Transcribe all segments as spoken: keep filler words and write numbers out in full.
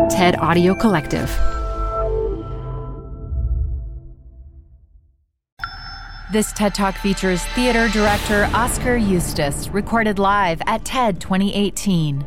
TED Audio Collective. This TED Talk features theater director Oscar Eustis, recorded live at TED twenty eighteen.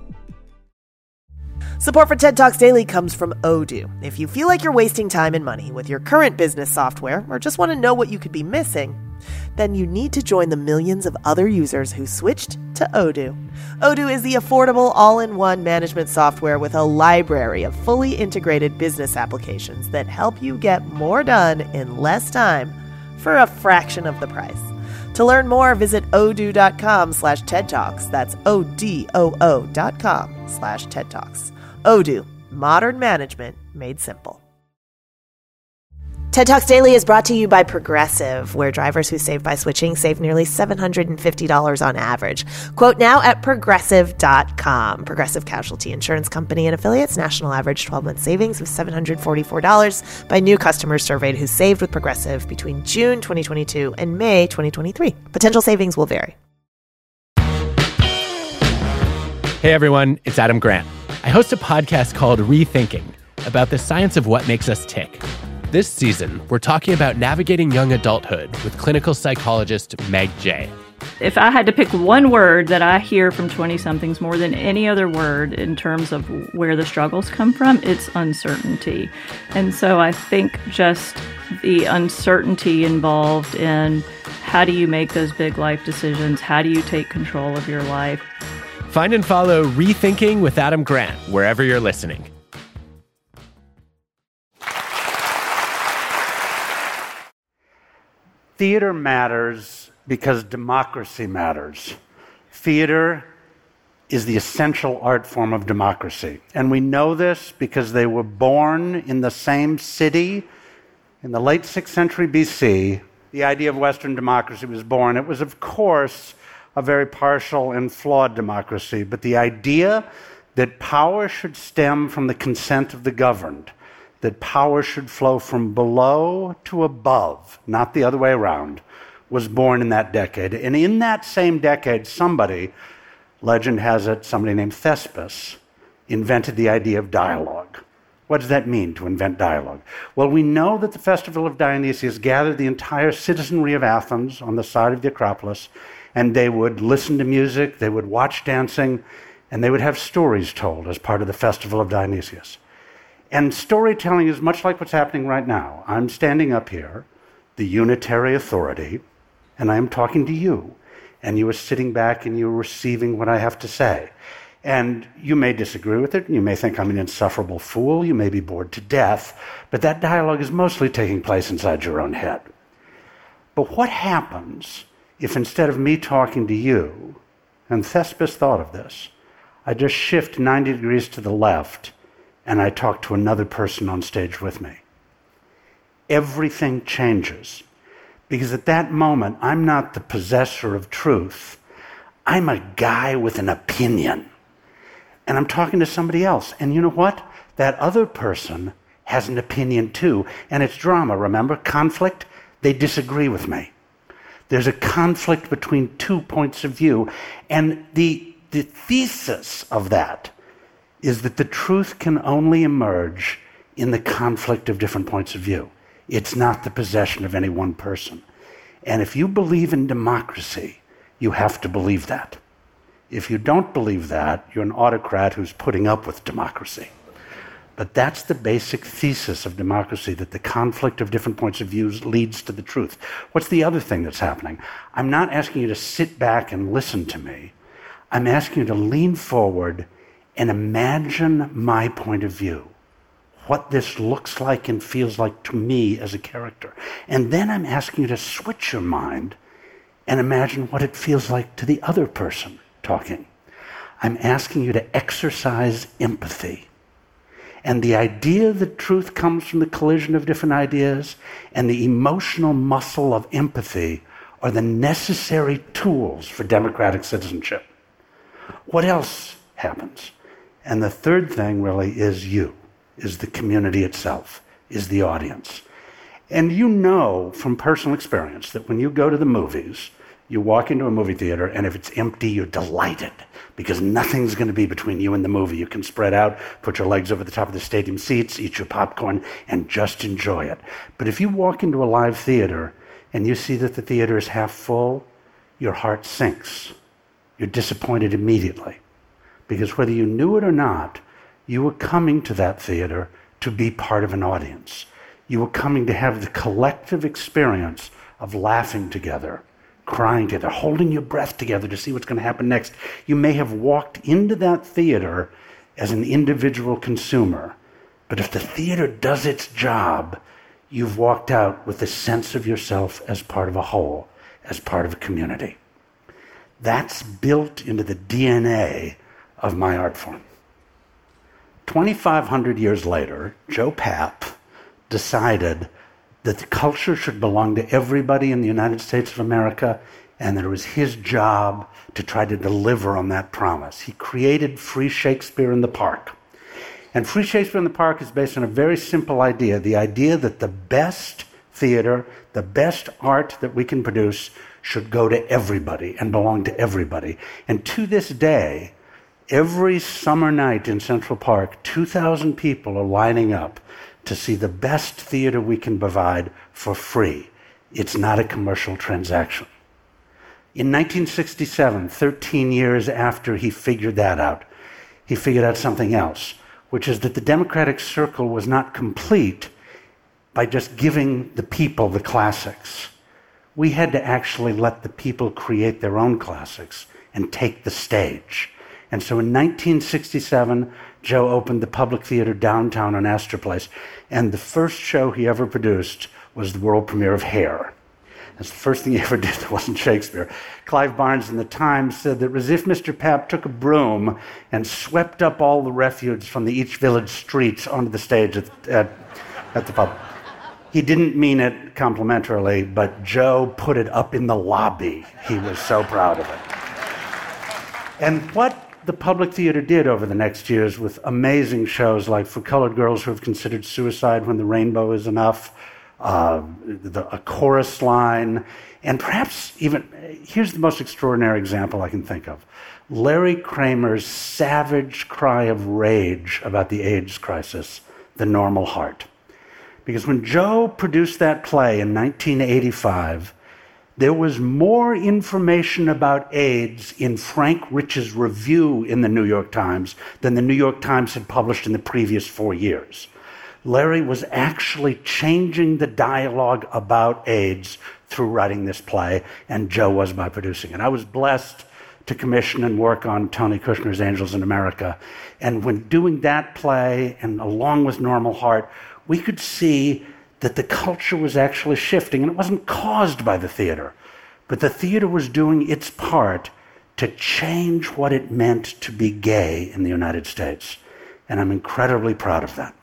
Support for TED Talks Daily comes from Odoo. If you feel like you're wasting time and money with your current business software, or just want to know what you could be missing, then you need to join the millions of other users who switched to Odoo. Odoo is the affordable all-in-one management software with a library of fully integrated business applications that help you get more done in less time for a fraction of the price. To learn more, visit odoo.com slash TED Talks. That's O-D-O-O dot com slash TED Talks. Odoo, modern management made simple. TED Talks Daily is brought to you by Progressive, where drivers who save by switching save nearly seven hundred fifty dollars on average. Quote now at progressive dot com. Progressive Casualty Insurance Company and affiliates. National average twelve-month savings of seven hundred forty-four dollars by new customers surveyed who saved with Progressive between June twenty twenty-two and May twenty twenty-three. Potential savings will vary. Hey everyone, it's Adam Grant. I host a podcast called Rethinking about the science of what makes us tick. This season, we're talking about navigating young adulthood with clinical psychologist Meg Jay. If I had to pick one word that I hear from twenty-somethings more than any other word in terms of where the struggles come from, it's uncertainty. And so I think just the uncertainty involved in how do you make those big life decisions? How do you take control of your life? Find and follow Rethinking with Adam Grant wherever you're listening. Theater matters because democracy matters. Theater is the essential art form of democracy. And we know this because they were born in the same city in the late sixth century B C. The idea of Western democracy was born. It was, of course, a very partial and flawed democracy, but the idea that power should stem from the consent of the governed, that power should flow from below to above, not the other way around, was born in that decade. And in that same decade, somebody, legend has it, somebody named Thespis, invented the idea of dialogue. What does that mean, to invent dialogue? Well, we know that the festival of Dionysius gathered the entire citizenry of Athens on the side of the Acropolis, and they would listen to music, they would watch dancing, and they would have stories told as part of the festival of Dionysius. And storytelling is much like what's happening right now. I'm standing up here, the unitary authority, and I am talking to you. And you are sitting back and you're receiving what I have to say. And you may disagree with it, and you may think I'm an insufferable fool, you may be bored to death, but that dialogue is mostly taking place inside your own head. But what happens if instead of me talking to you, and Thespis thought of this, I just shift ninety degrees to the left and I talk to another person on stage with me? Everything changes. Because at that moment, I'm not the possessor of truth. I'm a guy with an opinion. And I'm talking to somebody else. And you know what? That other person has an opinion too. And it's drama, remember? Conflict. They disagree with me. There's a conflict between two points of view. And the, the thesis of that is that the truth can only emerge in the conflict of different points of view. It's not the possession of any one person. And if you believe in democracy, you have to believe that. If you don't believe that, you're an autocrat who's putting up with democracy. But that's the basic thesis of democracy, that the conflict of different points of view leads to the truth. What's the other thing that's happening? I'm not asking you to sit back and listen to me. I'm asking you to lean forward and imagine my point of view, what this looks like and feels like to me as a character. And then I'm asking you to switch your mind and imagine what it feels like to the other person talking. I'm asking you to exercise empathy. And the idea that truth comes from the collision of different ideas and the emotional muscle of empathy are the necessary tools for democratic citizenship. What else happens? And the third thing really is you, is the community itself, is the audience. And you know from personal experience that when you go to the movies, you walk into a movie theater, and if it's empty, you're delighted because nothing's going to be between you and the movie. You can spread out, put your legs over the top of the stadium seats, eat your popcorn, and just enjoy it. But if you walk into a live theater and you see that the theater is half full, your heart sinks. You're disappointed immediately. Because whether you knew it or not, you were coming to that theater to be part of an audience. You were coming to have the collective experience of laughing together, crying together, holding your breath together to see what's going to happen next. You may have walked into that theater as an individual consumer, but if the theater does its job, you've walked out with a sense of yourself as part of a whole, as part of a community. That's built into the D N A of my art form. twenty-five hundred years later, Joe Papp decided that the culture should belong to everybody in the United States of America, and that it was his job to try to deliver on that promise. He created Free Shakespeare in the Park. And Free Shakespeare in the Park is based on a very simple idea, the idea that the best theater, the best art that we can produce should go to everybody and belong to everybody. And to this day, every summer night in Central Park, two thousand people are lining up to see the best theater we can provide for free. It's not a commercial transaction. In nineteen sixty-seven, thirteen years after he figured that out, he figured out something else, which is that the democratic circle was not complete by just giving the people the classics. We had to actually let the people create their own classics and take the stage. And so in nineteen sixty-seven, Joe opened the Public Theater downtown on Astor Place, and the first show he ever produced was the world premiere of Hair. That's the first thing he ever did that wasn't Shakespeare. Clive Barnes in the Times said that it was as if Mister Papp took a broom and swept up all the refuse from the East Village streets onto the stage at, at, at the pub. He didn't mean it complimentarily, but Joe put it up in the lobby. He was so proud of it. And what the Public Theater did over the next years with amazing shows like For Colored Girls Who Have Considered Suicide When the Rainbow Is Enough, uh, the, a chorus line, and perhaps even, here's the most extraordinary example I can think of. Larry Kramer's savage cry of rage about the AIDS crisis, The Normal Heart. Because when Joe produced that play in nineteen eighty-five, there was more information about AIDS in Frank Rich's review in the New York Times than the New York Times had published in the previous four years. Larry was actually changing the dialogue about AIDS through writing this play, and Joe was by producing it. I was blessed to commission and work on Tony Kushner's Angels in America. And when doing that play, and along with Normal Heart, we could see that the culture was actually shifting, and it wasn't caused by the theater, but the theater was doing its part to change what it meant to be gay in the United States. And I'm incredibly proud of that.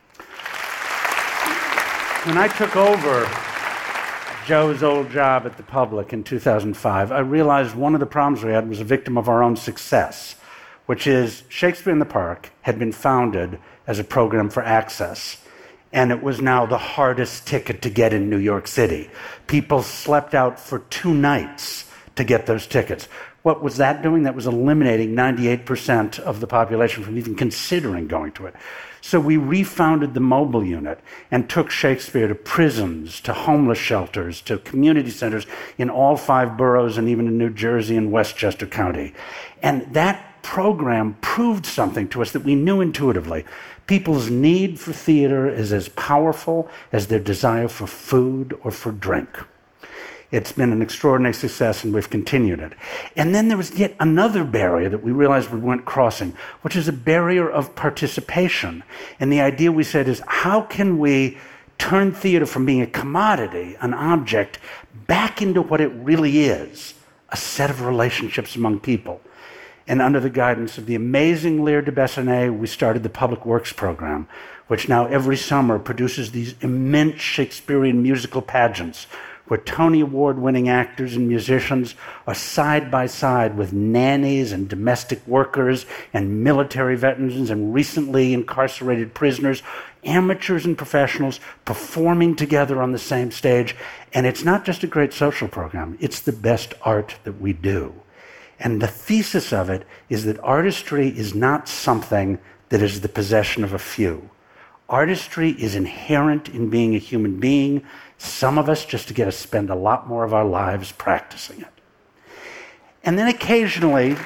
When I took over Joe's old job at the Public in two thousand five, I realized one of the problems we had was a victim of our own success, which is Shakespeare in the Park had been founded as a program for access. And it was now the hardest ticket to get in New York City. People slept out for two nights to get those tickets. What was that doing? That was eliminating ninety-eight percent of the population from even considering going to it. So we refounded the mobile unit and took Shakespeare to prisons, to homeless shelters, to community centers in all five boroughs and even in New Jersey and Westchester County. And that program proved something to us that we knew intuitively. People's need for theater is as powerful as their desire for food or for drink. It's been an extraordinary success, and we've continued it. And then there was yet another barrier that we realized we weren't crossing, which is a barrier of participation. And the idea we said is, how can we turn theater from being a commodity, an object, back into what it really is, a set of relationships among people? And under the guidance of the amazing Lear de Bessonet, we started the Public Works program, which now every summer produces these immense Shakespearean musical pageants where Tony Award-winning actors and musicians are side by side with nannies and domestic workers and military veterans and recently incarcerated prisoners, amateurs and professionals performing together on the same stage. And it's not just a great social program, it's the best art that we do. And the thesis of it is that artistry is not something that is the possession of a few. Artistry is inherent in being a human being. Some of us just get to spend a lot more of our lives practicing it. And then occasionally,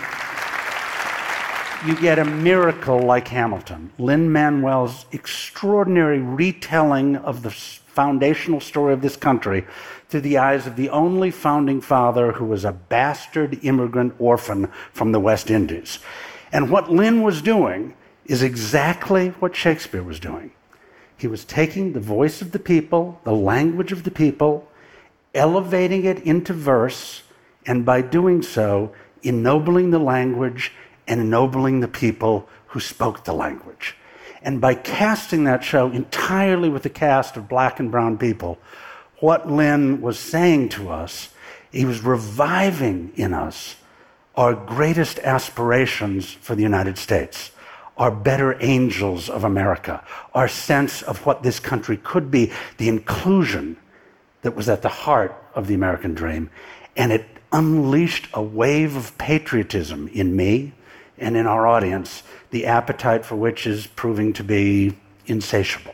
you get a miracle like Hamilton, Lin-Manuel's extraordinary retelling of the foundational story of this country through the eyes of the only founding father who was a bastard immigrant orphan from the West Indies. And what Lin was doing is exactly what Shakespeare was doing. He was taking the voice of the people, the language of the people, elevating it into verse, and by doing so, ennobling the language and ennobling the people who spoke the language. And by casting that show entirely with a cast of black and brown people, what Lin was saying to us, he was reviving in us our greatest aspirations for the United States, our better angels of America, our sense of what this country could be, the inclusion that was at the heart of the American dream. And it unleashed a wave of patriotism in me and in our audience, the appetite for which is proving to be insatiable.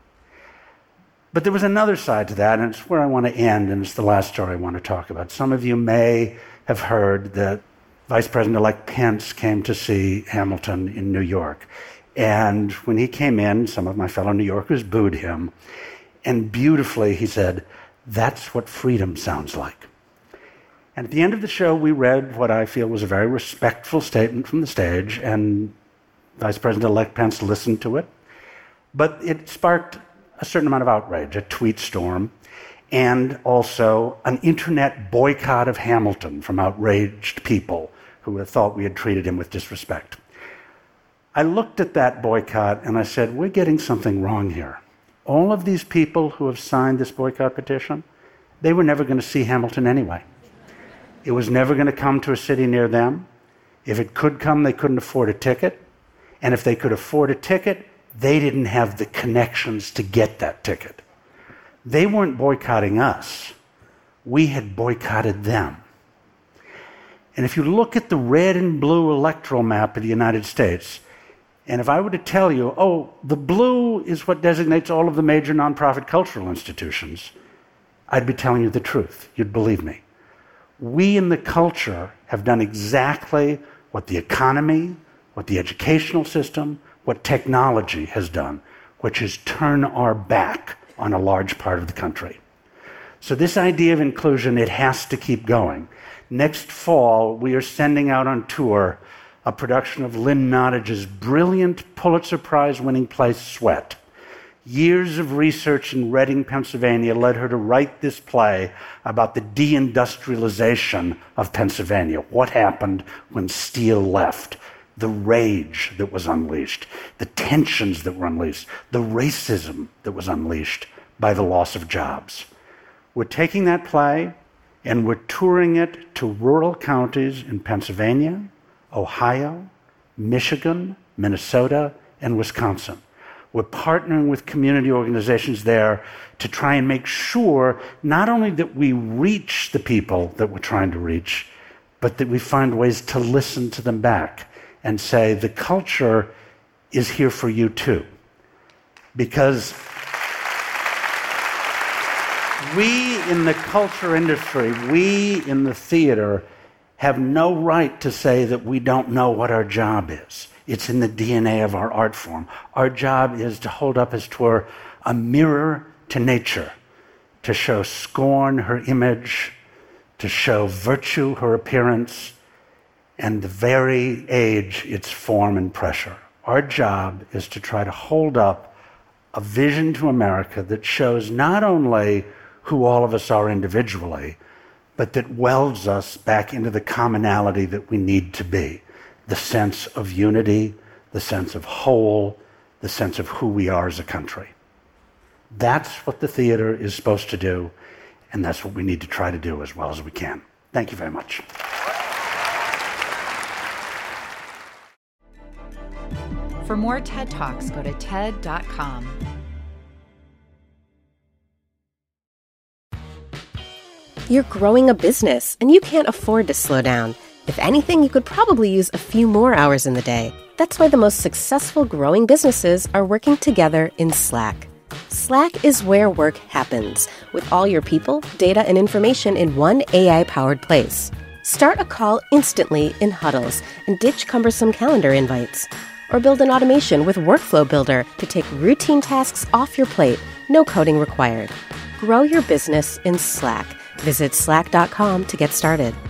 But there was another side to that, and it's where I want to end, and it's the last story I want to talk about. Some of you may have heard that Vice President-elect Pence came to see Hamilton in New York. And when he came in, some of my fellow New Yorkers booed him. And beautifully he said, "That's what freedom sounds like." And at the end of the show, we read what I feel was a very respectful statement from the stage, and Vice President-elect Pence listened to it. But it sparked a certain amount of outrage, a tweet storm, and also an internet boycott of Hamilton from outraged people who had thought we had treated him with disrespect. I looked at that boycott and I said, we're getting something wrong here. All of these people who have signed this boycott petition, they were never going to see Hamilton anyway. It was never going to come to a city near them. If it could come, they couldn't afford a ticket. And if they could afford a ticket, they didn't have the connections to get that ticket. They weren't boycotting us. We had boycotted them. And if you look at the red and blue electoral map of the United States, and if I were to tell you, oh, the blue is what designates all of the major nonprofit cultural institutions, I'd be telling you the truth. You'd believe me. We in the culture have done exactly what the economy, what the educational system, what technology has done, which is turn our back on a large part of the country. So this idea of inclusion, it has to keep going. Next fall, we are sending out on tour a production of Lynn Nottage's brilliant Pulitzer Prize-winning play, Sweat. Years of research in Reading, Pennsylvania led her to write this play about the deindustrialization of Pennsylvania. What happened when steel left? The rage that was unleashed, the tensions that were unleashed, the racism that was unleashed by the loss of jobs. We're taking that play and we're touring it to rural counties in Pennsylvania, Ohio, Michigan, Minnesota, and Wisconsin. We're partnering with community organizations there to try and make sure not only that we reach the people that we're trying to reach, but that we find ways to listen to them back and say, the culture is here for you too. Because we in the culture industry, we in the theater, have no right to say that we don't know what our job is. It's in the D N A of our art form. Our job is to hold up, as 'twere, a mirror to nature, to show scorn her image, to show virtue her appearance, and the very age its form and pressure. Our job is to try to hold up a vision to America that shows not only who all of us are individually, but that welds us back into the commonality that we need to be. The sense of unity, the sense of whole, the sense of who we are as a country. That's what the theater is supposed to do, and that's what we need to try to do as well as we can. Thank you very much. For more TED Talks, go to ted dot com. You're growing a business, and you can't afford to slow down. If anything, you could probably use a few more hours in the day. That's why the most successful growing businesses are working together in Slack. Slack is where work happens, with all your people, data, and information in one A I-powered place. Start a call instantly in huddles and ditch cumbersome calendar invites. Or build an automation with Workflow Builder to take routine tasks off your plate, no coding required. Grow your business in Slack. Visit slack dot com to get started.